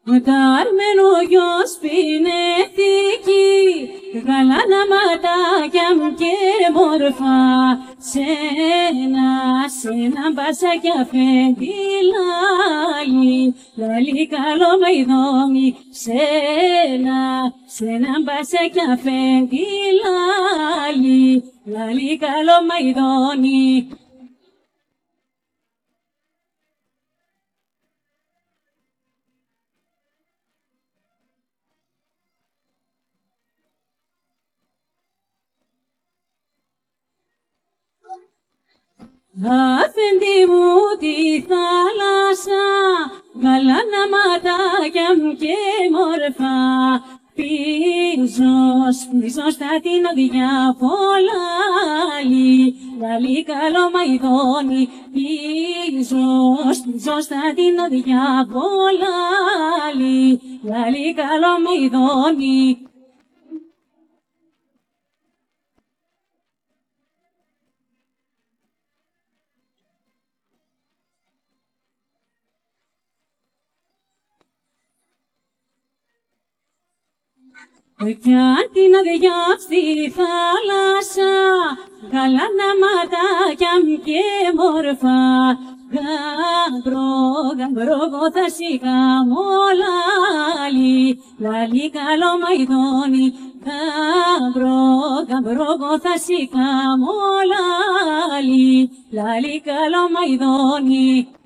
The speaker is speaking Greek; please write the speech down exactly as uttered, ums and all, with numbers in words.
Τα αρμένο γιος πινέθηκη, γαλάνα ματάκια μου και μορφά. Σένα, σένα μπασάκια αφέντη λάλη, λάλη καλό μαϊδόμι. Σένα, σένα μπασάκια αφέντη λάλη, λάλη καλό μαϊδόμι. Αφέντη μου τη θάλασσα, γαλάνα ματάκια μου και μορφά. Πίσω, πίσω στα την οδηγιά πολλάλη, λάλη καλό μαϊδόνι. Πίσω, πίσω στα την οδηγιά πολλάλη, λάλη καλό μαϊδόνι. Κι αν την οδηγιά στη θάλασσα, γαλάνα ματάκια μου και μορφά. Γαμπρό, γαμπρό, εγώ θα σηκάμω λάλη, λάλη καλό μαϊδόνι. Γαμπρό, γαμπρό, εγώ θα σηκάμω λάλη, λάλη καλό μαϊδόνι.